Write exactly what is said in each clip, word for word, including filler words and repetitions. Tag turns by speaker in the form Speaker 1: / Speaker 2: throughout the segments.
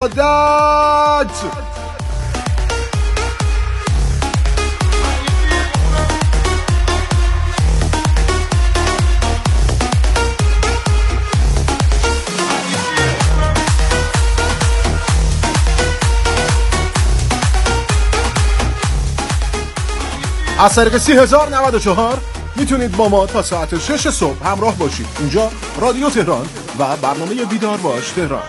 Speaker 1: از طریق سی هزار و نود و چهار میتونید با ما تا ساعت شش صبح همراه باشید. اینجا رادیو تهران و برنامه بیدار باش تهران.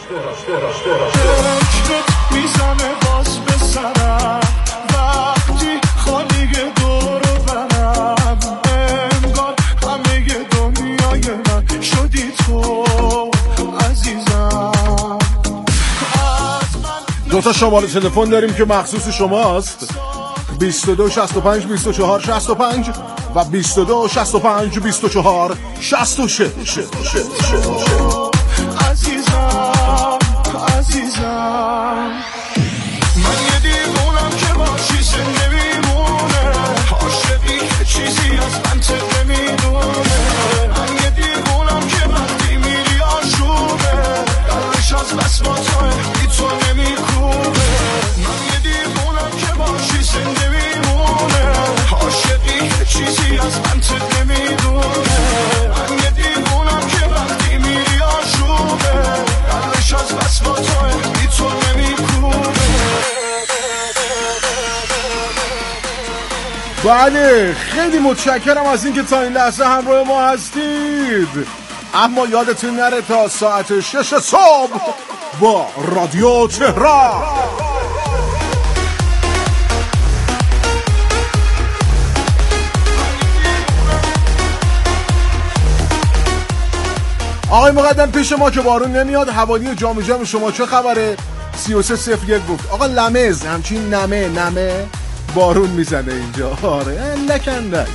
Speaker 1: میزنه باز به سرم وقتی خالی دور برم، انگار همه دنیای من شدی تو عزیزم. دو تا شماره تلفن داریم که مخصوص شماست، بیست و دو شصت و پنج بیست و چهار شصت و پنج و بیست و دو شصت و پنج بیست و چهار شصت و شش. عزیزم عزیزم من یه دیوونم که باشی زنده میمونه، عاشقی که چیزی از من تقه میدونه. من یه دیوونم که وقتی میری آشوبه، قلبش از بس با توه بی تو نمیکوبه. من یه دیوونم که باشی زنده میمونه، عاشقی که چیزی از من تقه میدونه. من یه دیوونم که وقتی میری آشوبه، قلبش از بس با توه بی تو نمیکوبه. بله خیلی متشکرم از اینکه تا این لحظه همراه ما هستید. اما یادتون نره تا ساعت شش صبح با رادیو تهران. آقای مقدم پیش ما که بارون نمیاد، حوالی جام جام شما چه خبره؟ سی و سه صفر یک گفت آقا لمز همچین نمه نمه بارون میزنه اینجا. آره لکندک.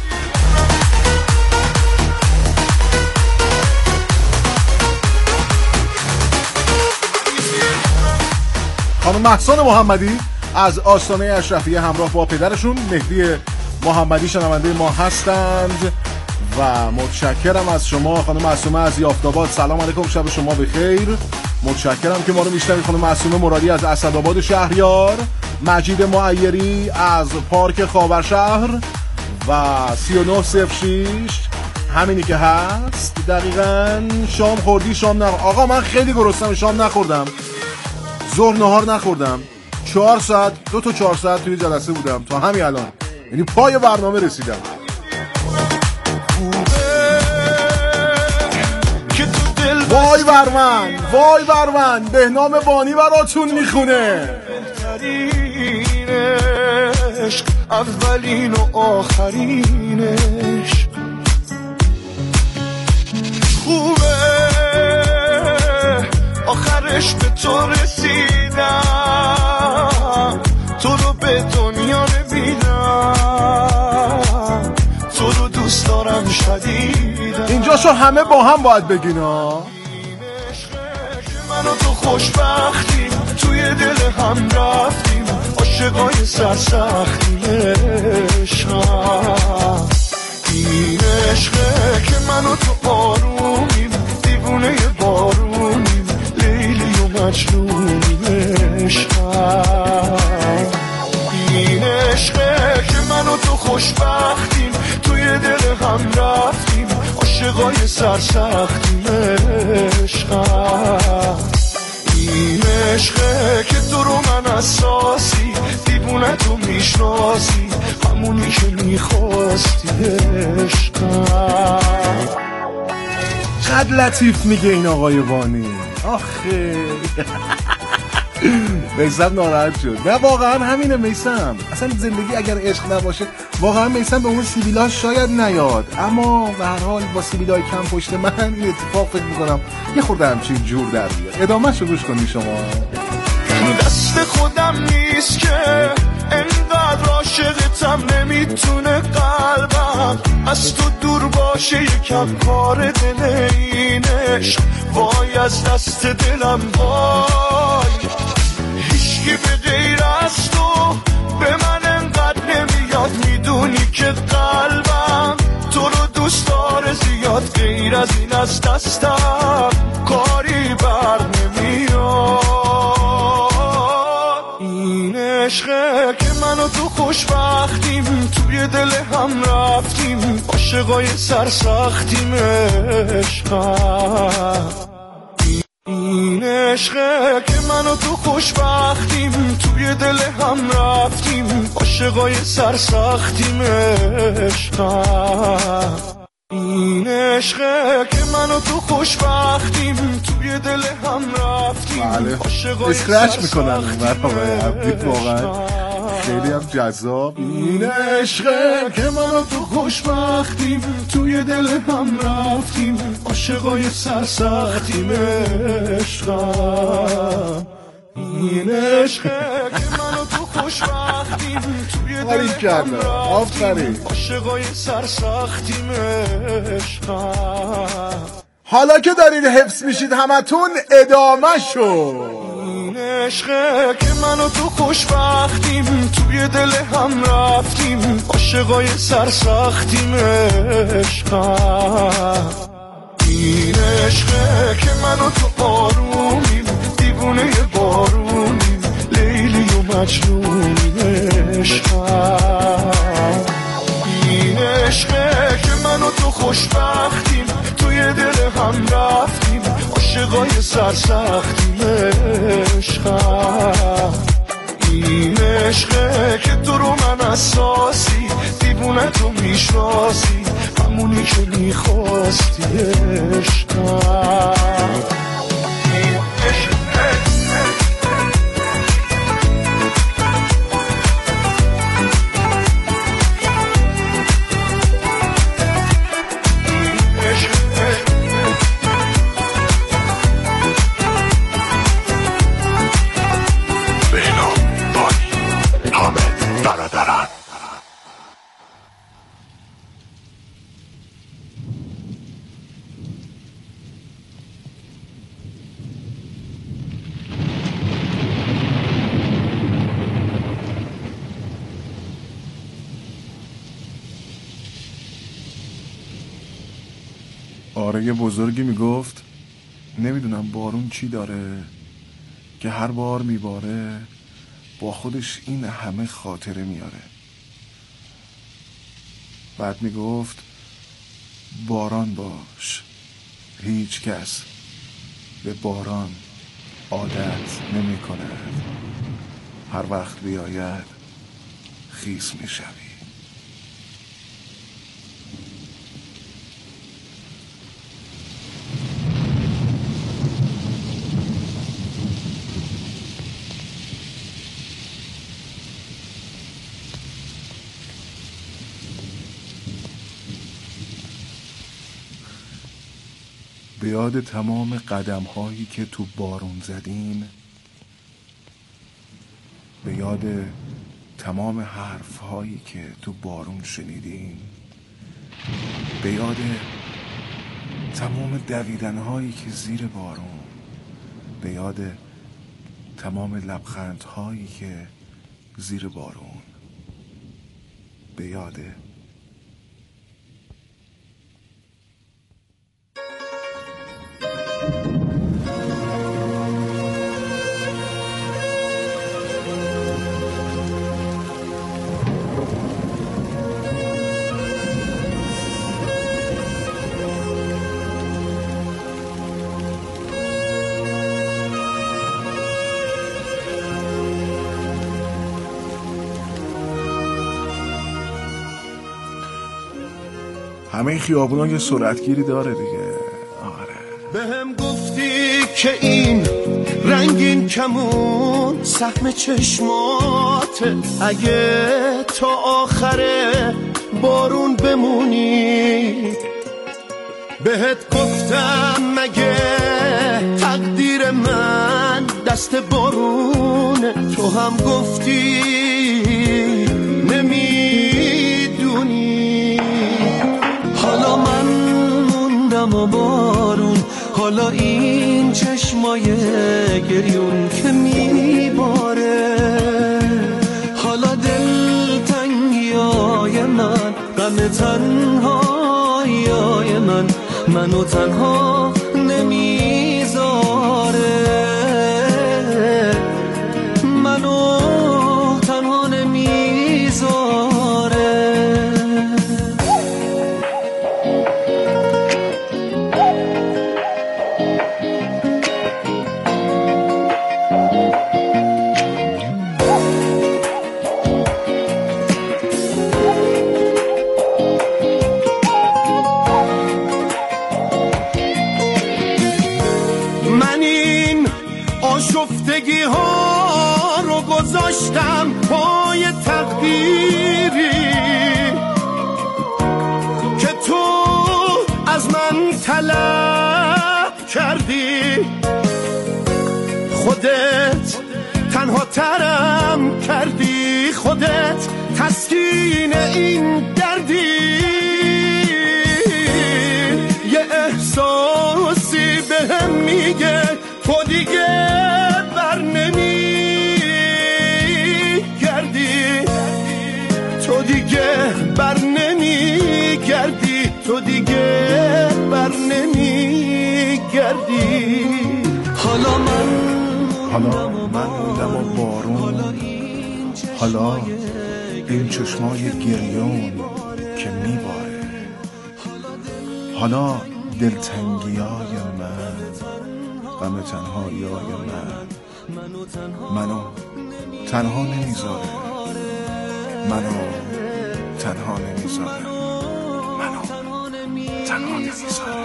Speaker 1: خانم محسن محمدی از آستانه اشرفیه همراه با پدرشون مهدی محمدی شنونده ما هستند و متشکرم از شما خانم معصومه از یافت‌آباد. سلام علیکم، شب شما بخیر. متشکرم که ما رو میشنوید. خانم معصومه مرادی از اسدآباد شهریار، مجید معیری از پارک خاورشهر و سی و نه صفر شش همینی که هست دقیقاً. شام خوردی؟ شام نخوردم آقا، من خیلی گرسنم، شام نخوردم، ظهر نهار نخوردم، چهار ساعت دو تا چهار ساعت توی جلسه بودم تا همین الان، یعنی پای برنامه رسیدم. وای بر من، وای بر من، بهنام بانی براتون میخونه. بهترین عشق اولین و آخرینش خوبه، آخرش به تو رسیدم، تو رو به دنیا نمیدم، تو رو دوست دارم شدیدم. اینجاشو همه با هم باید بگین ها. من و تو خوشبختیم، توی دل هم رفتیم، عاشقای سرسختیم. عشقم این عشقه که من و تو آرومیم، دیوونه بارونیم، لیلی و مجنونیم. عشقم این عشقه که من و تو خوشبختیم، توی دل هم رفتیم، عاشقای سرسختیم. عشقم این عشقه که تو رو من اساسی، دیوونه تو میشناسی، همونی که میخواستی. عشقم چقدر لطیف میگه این آقای وانی. آخه میثم ناراحت شد. نه واقعا همینه میثم، اصلا زندگی اگر عشق نباشه واقعا میثم به اون سیبیلاش شاید نیاد، اما به هر حال با سیبیلای کم پشت من این اتفاق فکر میکنم یه خورده همچین جور در بیاد. ادامه شو گوش کنی شما. دست خودم نیست که انقدر عاشقتم، نمیتونه قلبم از تو دور باشه، یکم کار دل اینش. وای از دست دلم وای، هیچکی به غیر از تو به من انقدر نمیاد، میدونی که قلبم تو رو دوست داره زیاد، غیر از این از دستم کاری بر نمیاد.
Speaker 2: عشقه که منو تو خوشبختیم توی دل هم رفتیم عاشقای سرسختیم عشقه این عشقه که منو تو خوشبختیم توی دل هم رفتیم عاشقای سرسختیم عشقه این عشقه که منو تو خوشبختیم توی دل هم رفتیم عاشقای
Speaker 1: اسکرچ میکنن برای واقعا خیلی هم جذاب.
Speaker 2: این عشقه که منو تو خوشبختیم توی دل هم رفتیم عاشقای سرسختیم عشقا این عشقه که منو تو خوشبختیم توی دل هم رفتیم عاشقای سرسختیم عشقا
Speaker 1: حالا که دارید حفظ میشید همتون ادامه شو.
Speaker 2: این عشقه که منو تو خوشبختیم توی دل هم رفتیم عاشقای سرسختیم عشقا این عشقه که منو تو آرومیم دیوونه بارونیم لیلی و مجنونیم عشقا این عشقه که منو تو خوشبختیم توی دل هم رفتیم عاشقای سرسختیم عشقا این عشقه که تو رو من اساسی دیوونه تو میشناسی همونی که میخواستی عشقا این عشقه
Speaker 1: آره یه بزرگی میگفت نمیدونم بارون چی داره که هر بار میباره با خودش این همه خاطره میاره. بعد میگفت باران باش، هیچ کس به باران عادت نمی کند، هر وقت بیاید خیس میشوی. به یاد تمام قدم هایی که تو بارون زدیم، به یاد تمام حرف هایی که تو بارون شنیدیم، به یاد تمام دویدن هایی که زیر بارون، به یاد تمام لبخند هایی که زیر بارون، به یاد همه خیابونا یه سرعتگیری داره دیگه. آره
Speaker 2: بهم گفتی که این رنگین کمون سهم چشماته، اگه تا آخر بارون بمونی. بهت گفتم مگه تقدیر من دست بارونه، تو هم گفتی نمیدونی. حالا من موندم و بارون، حالا این چشمای گریون که میباره، حالا دلتنگیای من، غم تنهاییای من منو تنها نمیذاره، منو خفتگی ها رو گذاشتم پای تقدیری که تو از من طلب کردی. خودت تنها ترم کردی، خودت تسکین این دردی. یه احساسی بهم میگه تو دیگه بر نمیگردی، تو دیگه بر نمیگردی، تو دیگه بر نمیگردی. حالا من
Speaker 1: حالا من موندم و بارون، حالا این چشمای گریون که میباره، حالا دلتنگیای من، غم تنهاییای من منو تنها نمیذاره، منو تنها نمیذاره، منو تنها نمیذاره.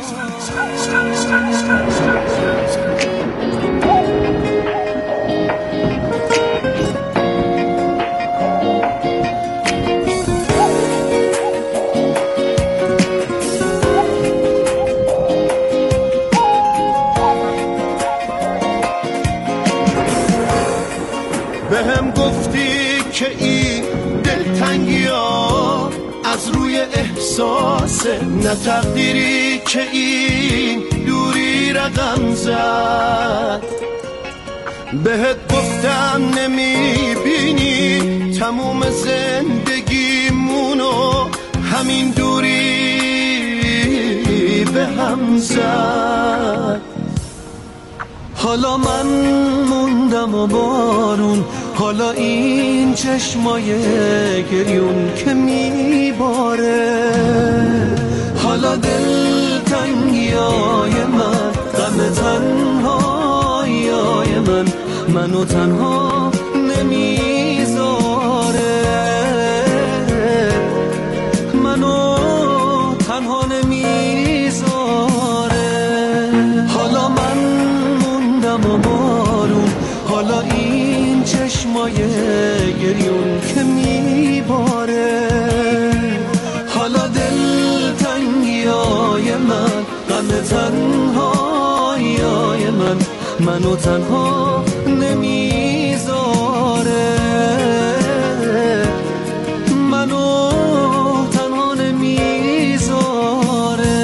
Speaker 2: بهم گفتی که این دلتنگی ها از روی احساس، نه تقدیری که این دوری رقم زد. بهت گفتم نمیبینی تموم زندگیمونو همین دوری به هم زد. حالا من موندم و بارون، حالا این چشمای گریون که میباره، حالا دلتنگیای من، غم تنهاییای من منو تنها نمیذاره، منو تنها نمیذاره. حالا من موندم و بارون، حالا این چشمای گریون که میباره، حالا دلتنگیای من، غم تنهاییای من منو تنها نمیذاره، منو تنها نمیذاره.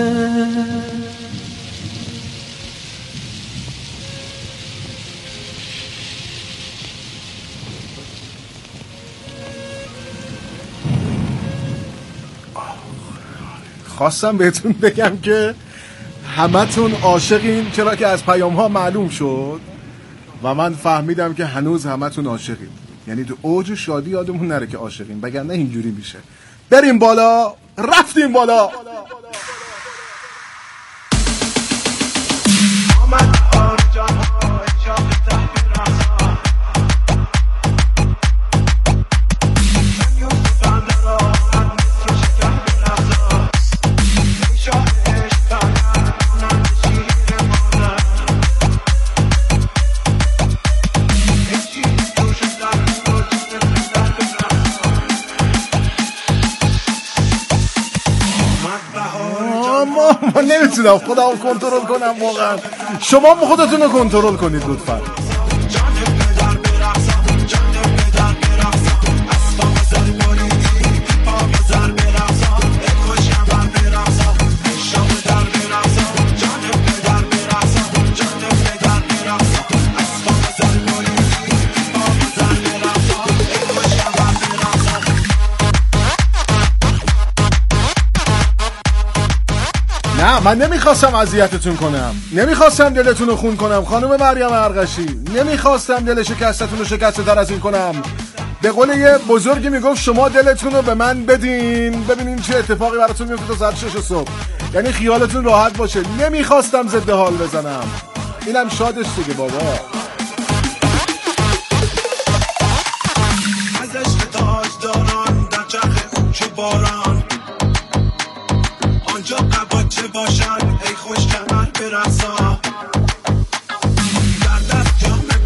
Speaker 1: خواستم بهتون بگم که همتون عاشقین، چرا که از پیام ها معلوم شد و من فهمیدم که هنوز همتون عاشقین. یعنی تو اوج شادی یادمون نره که عاشقین، وگرنه اینجوری میشه. بریم بالا، رفتیم بالا. من نمیتونم خودم کنترل کنم واقعا. شما خودتون رو کنترل کنید لطفا. نه من نمیخواستم اذیتتون کنم، نمیخواستم دلتون رو خون کنم خانم مریم ارغشی، نمیخواستم دل شکستتون رو شکسته تر از این کنم. به قول یه بزرگی میگفت شما دلتون رو به من بدین ببینین چه اتفاقی براتون میفته تا ساعت شش صبح، یعنی خیالتون راحت باشه. نمیخواستم ضد حال بزنم، اینم شادش دیگه بابا.
Speaker 2: ازش تاج داران در چرخ چه باران، آنجا قبا چه باشن ای خوش کمر برسا، در دست جام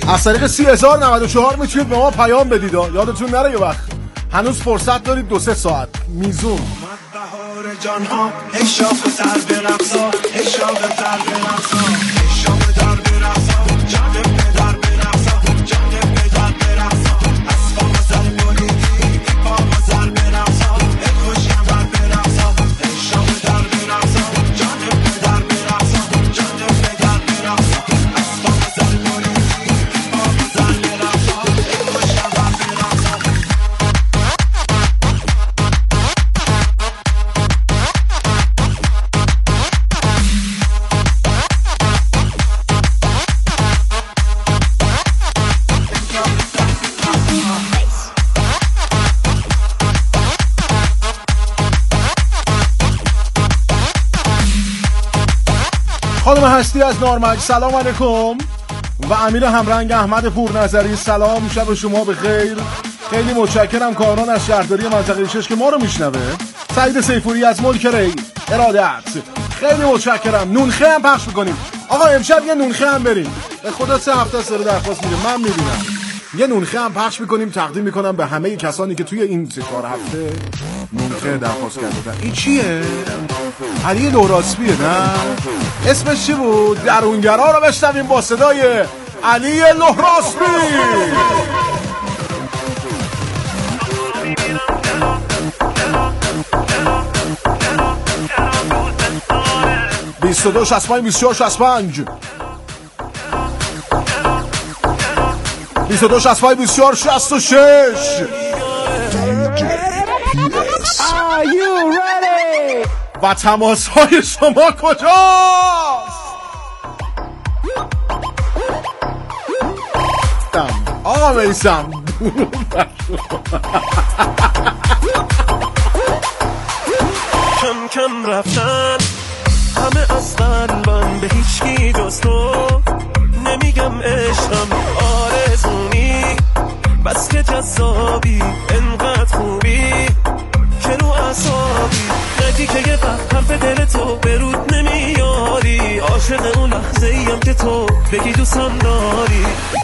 Speaker 1: از طریق سی هزار و نود و چهار میتونید به ما پیام بدید. یادتون نره یه وقت هنوز فرصت دارید دو سه ساعت. میزون
Speaker 2: بهار جان ها ای شاخ در برقصا ای شاخ در برقصا ای شاخ در برقصا جان پدر برقصا جان پدر برقصا اسفا مزل مولیدی با مزل برقصا ای خوشیم بر برقصا ای شاخ در برقصا جان پدر برقصا جان پدر برقصا اسفا مزل مولیدی با مزل برقصا ای خوشیم بر برقصا.
Speaker 1: خانم هستی از نارمک سلام علیکم و امیر همرنگ احمد پورنظری سلام، شب شما بخیر. خیلی متشکرم کاران از شهرداری منطقه شش که ما رو میشنوه. سعید سیفوری از ملک ری ارادت خیلی متشکرم. نونخه هم پخش میکنیم آقا، امشب یه نونخه هم بریم. به خدا سه هفته سر درخواست میده، من میبینم یه نونخه هم پخش میکنیم تقدیم میکنم به همه کسانی که توی این سه چهار هفته نونخه درخواست کردن. این چیه؟ علی لوراسبیه نه؟ اسمش چی بود؟ درونگرا رو بشنویم با صدای علی لوراسبی. بیست و دو شصت و پنج بیست و چهار شصت و پنج بیست و دو شصت و پنج بیست و چهار شصت و شش.
Speaker 3: Are you ready?
Speaker 1: و تماس های شما کجاست؟ آقا میسم
Speaker 4: کم کم رفتن همه از قلبم، به هیچکی جز تو نمیگم عشقم آرزونی، بس که جذابی انقدر خوبی که رو اعصابی، نگی که یه وقت حرف دل تو به رود نمیاری، عاشق اون لحظه ایم که تو بگی دوستم داری.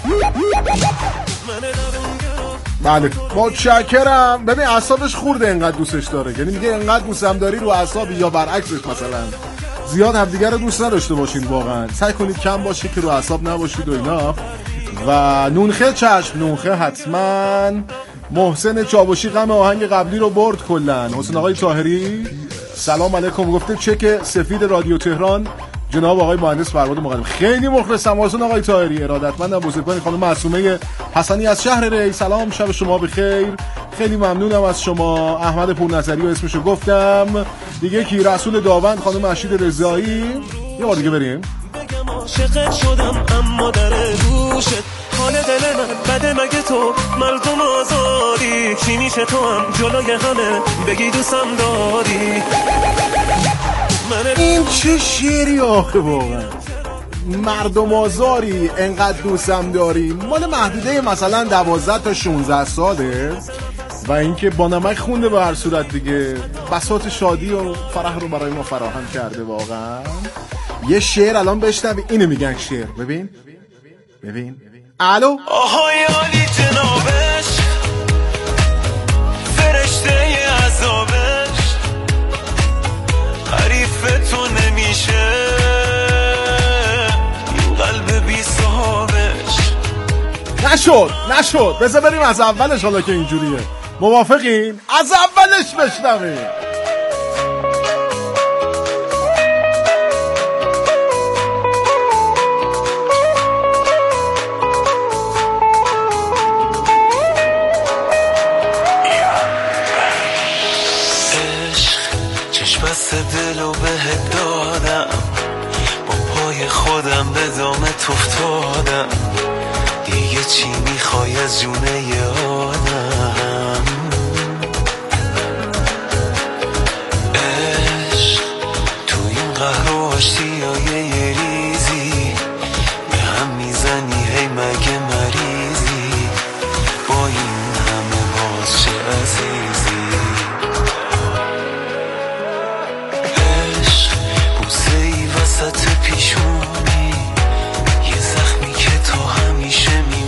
Speaker 1: بله متشکرم. ببین اعصابش خورده انقدر دوستش داره، یعنی میگه انقدر دوستم داری رو اعصابی، یا برعکسش مثلا زیاد همدیگه رو دوست نداشته باشین. واقعا سعی کنید کم باشید که رو اعصاب نباشید و اینا. و نونخه چشم، نونخه حتما. محسن چاوشی غم آهنگ قبلی رو برد کلن. حسین آقای طاهری سلام علیکم، گفته چک سفید رادیو تهران جناب آقای مهندس فرهاد مقدم. خیلی مخلصم حسین آقای طاهری، ارادتمندم. بزرگوار خانم معصومه حسنی از شهر ری سلام، شب شما بخیر. خیلی ممنونم از شما. احمد پورنظری و اسمشو گفتم دیگه. کی رسول داوند، خانم مشید رضایی. یه بار دیگه بریم.
Speaker 4: بگم عاشقت شدم اما در گوشت حال دل من بده، مگه تو مردم آزاری، چی میشه تو هم جلوی همه بگی دوستم داری.
Speaker 1: این چه شعری آخه واقعا، مردم آزاری انقدر دوستم داری، مال محدوده مثلا دوازده تا شانزده ساله و اینکه با نمک خونده به هر صورت دیگه، بساط شادی و فرح رو برای ما فراهم کرده. واقعا یه شعر الان بشنوی، اینو میگن شعر. ببین ببین الو
Speaker 4: آهای عالی جنابش، فرشته عذابش، حریف تو نمیشه این قلب بی صحابش.
Speaker 1: نشد نشد بذار بریم از اولش، حالا که اینجوریه. موافقین؟ از اولش بشنویم.
Speaker 4: دلو بهت دادم، با پای خودم به دامت افتادم، دیگه چی میخوای از جونه ی آدم؟ عشق تو این قهر و آشتیای یه ریزی به هم میزنی، هی مگه مریضی با این همه باز چه عزیزی؟ وسط پیشونی یه زخمی که تو همیشه می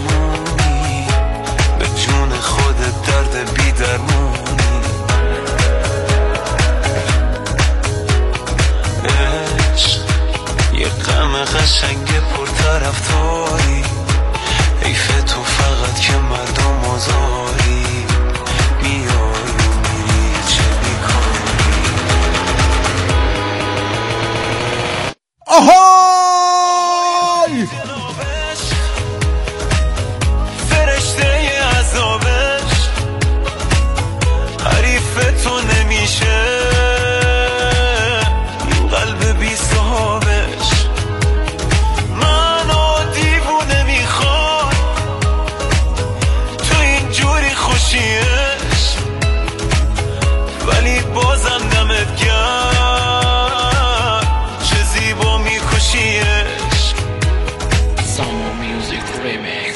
Speaker 5: قشنگ پرطرفداری، حیف تو فقط که مردم آزاری، میای و میری چه بیکاری.
Speaker 1: آهای
Speaker 5: فرشته عذابش حریف تو نمیشه، این قلب بی صحابش منو دیوونه میخواد، تو اینجوری خوشیش ولی بازم دمت گرم، چه زیبا میکشیش. Samo Music Remix.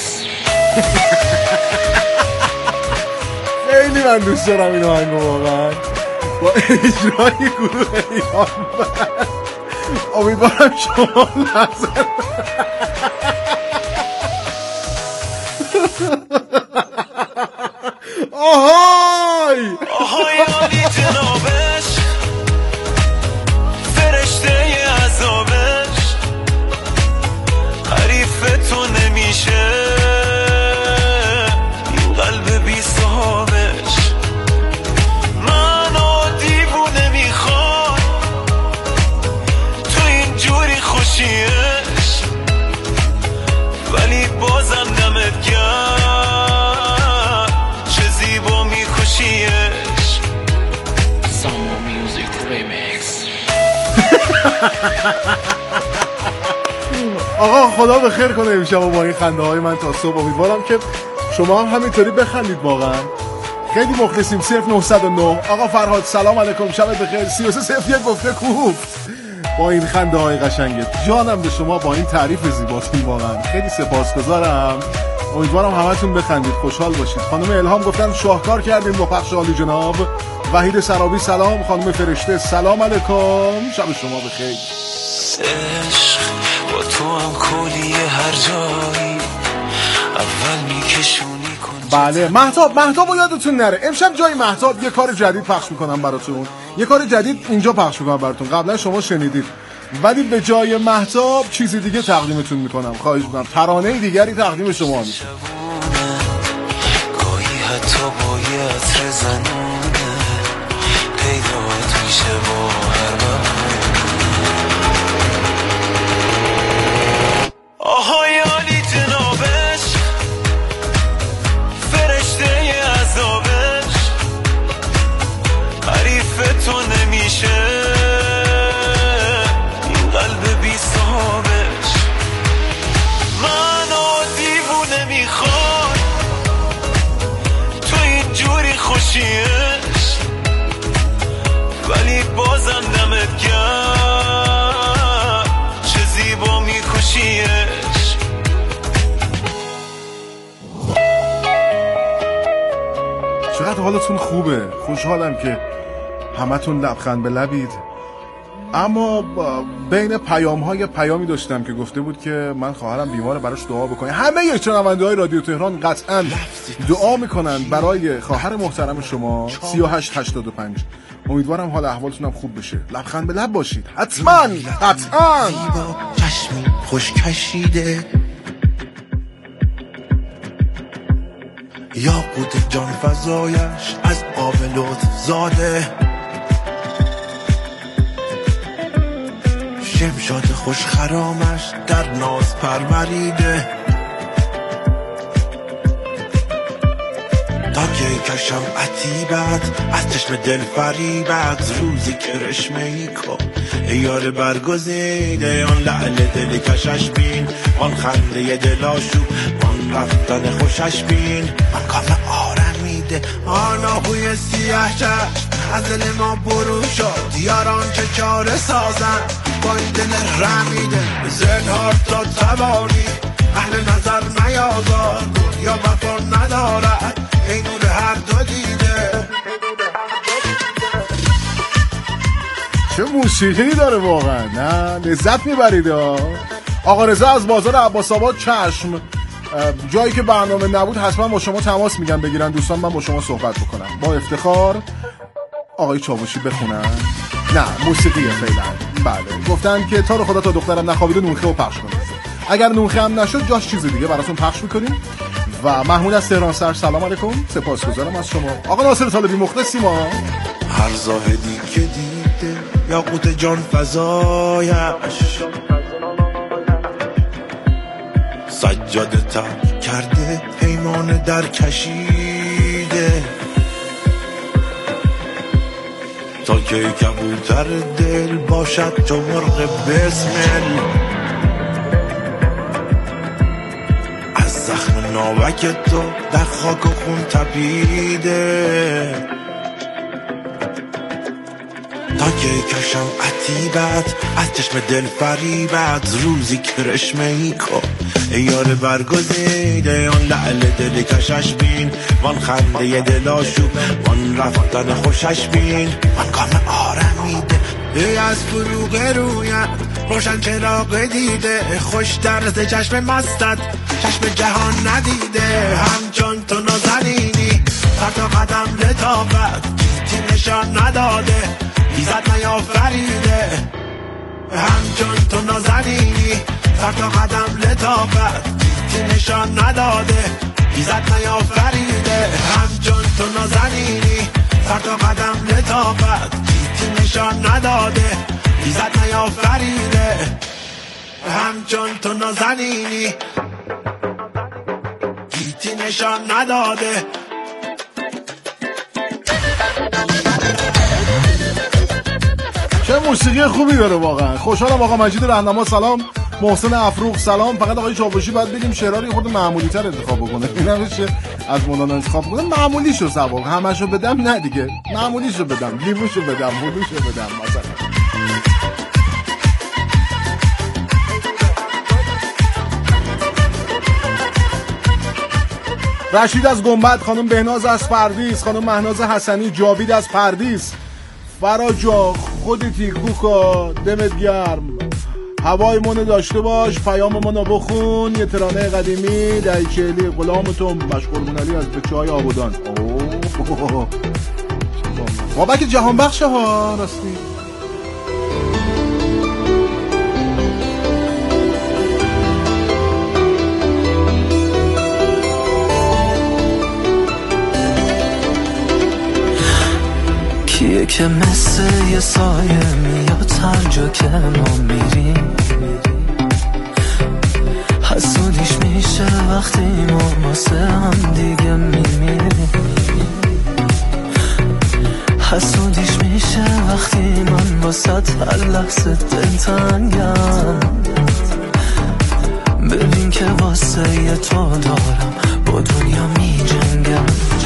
Speaker 1: خیلی من دوست دارم این آهنگو واقعا با اجرای گروه ایران بند. امیدوارم شما نظر آهای
Speaker 5: آهای عالی جنابش، فرشته عذابش حریف تو نمیشه، این قلب بی صحابش منو دیوونه میخواد، تو اینجوری خوشیش ولی بازم دمت گرم، چه زیبا میکشیش. Samo Music Remix.
Speaker 1: آقا خدا به خیر کنه امشب با این خنده های من تا صبح. امیدوارم که شما هم همینطوری بخندید واقعا. خیلی مخلصیم. صفر نه صفر نه. آقا فرهاد سلام علیکم، شب بخیر. سی و سه صفر یک گفته کوفت با این خنده های قشنگت. جانم به شما با این تعریف زیباتون، واقعا خیلی سپاسگزارم. امیدوارم همتون بخندید، خوشحال باشید. خانم الهام گفتن شاهکار کردیم با پخش عالی جناب. وحید سرابی سلام. خانم فرشته سلام علیکم، شب شما بخیر.
Speaker 5: عشق با تو هم کلیه هر جایی، اول میکشونی کن.
Speaker 1: بله مهتاب، مهتاب رو یادتون نره امشب جای مهتاب یه کار جدید پخش میکنم براتون، یه کار جدید اینجا پخش میکنم براتون. قبلا شما شنیدید ولی به جای مهتاب چیزی دیگه تقدیمتون میکنم. خواهش میکنم ترانه دیگری تقدیم شما میشه.
Speaker 5: گاهی حتی با یه عطر زنونه پیدات میشه با هر بهونه. آهای عالی جنابش، فرشته عذابش حریف تو نمیشه، این قلب بی صحابش منو دیوونه میخواد، تو اینجوری خوشیش ولی بازم دمت گرم، چه زیبا میکشیش.
Speaker 1: چقدر حالتون خوبه؟ خوشحالم که همتون لبخند به لبید. اما بین پیام های پیامی داشتم که گفته بود که من خواهرم بیماره، براش دعا بکنید. همه شنونده های رادیو تهران قطعا دعا میکنن برای خواهر محترم شما. سی و هشت هشتاد و پنج. امیدوارم حال احوالتون هم خوب بشه، لبخند به لب باشید حتما حتما.
Speaker 2: چشمی خوش کشیده یا قوت جان فضایش از آب لطف زاده، شمشاد خوش خرامش در ناز پروریده، تا که کشم عتیبت از چشم دل فریبت، روزی که رشمه ای کن یار برگزیده، آن لعل دل کشش بین، آن خنده دلاشو، آن رفتن خوشش بین، آن کام آرمیده، آن آهوی سیاه چشم از دل ما برو شد، یاران چه چاره سازن با این دل رمیده، زنهار تا توانی اهل نظر نیازار کن، یا وفا ندارد این نور هر دو دیده.
Speaker 1: چه موسیقی داره واقعا، نه لذت میبرید. آقا رضا از بازار عباس آباد چشم، جایی که برنامه نبود حتما با شما تماس میگم بگیرن دوستان، من با شما صحبت بکنم. با افتخار آقای چاوشی بخونن. نه موسیقیه فعلا. بله گفتن که تا رو خدا تا دخترم نخوابیده نونخه رو پخش کنید. اگر نونخه هم نشد جاش چیز دیگه براتون پخش میکنیم. و محمود از تهران سر سلام علیکم، سپاسگزارم از شما. آقا ناصر طالبی مخلصی ما.
Speaker 2: هر زاهدی که دیده یاقوت جان فزایش، سجاده تر کرده پیمان در کشیده، تا که کبوتر دل باشد تو مرغ بسمل، از زخم ناوک تو در خاک و خون تپیده، تا که کشم عتیبت از چشم دل فریبت، روزی کرشمه ای کن ای یار برگزیده، آن لعل دل کشش بین، وان خنده دلاشوب، وان رفتن خوشش بین، وان کام آرمیده، ای از فروغ رویت روشن چراغ دیده، خوش درز چشم مستت چشم جهان ندیده، همچون تو نازنینی سر تا قدم لطافت، چیزی نشان نداده ایزد نیافریده، همچون تو نازنینی سر تا قدم لطافت، چیزی نشان نداده ایزد نیافریده، همچون تو نازنینی سر تا قدم لطافت، چیزی نشان نداده ایزد نیافریده، همچون تو نازنینی چیزی نشان نداده.
Speaker 1: چه موسیقی خوبی داره واقعا. خوشحالم. آقا مجید رهنما سلام، محسن افروخ سلام. فقط آقای چاوشی باید بگیم شعرها رو خود معمولی تر انتخاب بکنه، اینا میشه از مولانا انتخاب کنه. معمولیشو سوال همشو بدم نه دیگه، معمولیشو بدم، لیموشو بدم، بلوشو بدم مثلا. رشید از گنبد، خانم بهناز از پردیس، خانم مهناز حسنی، جاوید از پردیس، فراجا خودتی کوکا دمت گرم، هوای منو داشته باش، پیام منو بخون، یه ترانه قدیمی دایچلی، غلامتون مشغول منالی از بچه های آبودان. اوه بابک جهان بخشه ها راستی.
Speaker 5: کیه که مثل یه سایه میاد هر جا که ما میریم، حسودیش میشه وقتی ما واسه هم دیگه میمیریم، حسودیش میشه وقتی من واسه هر لحظه دلتنگم، ببین که واسه یه تو دارم با دنیا میجنگم،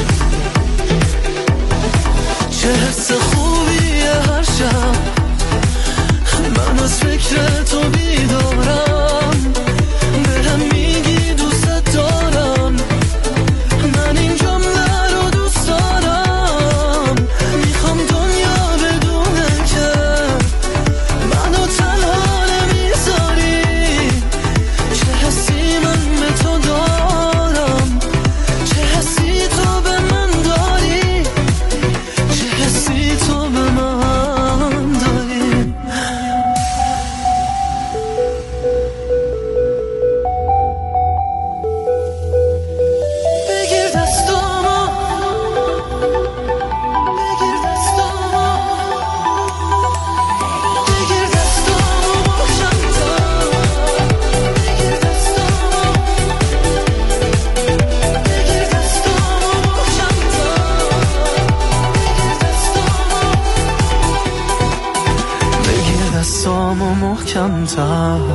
Speaker 5: چه حس خوبیه هر شب من از فکر تو بیدارم، بهم میگی دوست دارم، من این جمله رو دوست دارم، میخوام دنیا بدونه که منو تنها نمیذاری، چه حسی من به تو دارم، چه حسی تو به من داری، چه حسی تو به من داری. بگیر دستامو، بگیر دستامو، بگیر دستامو محکم تر، بگیر دستامو، بگیر دستامو محکم تر، بگیر دستامو محکم تر.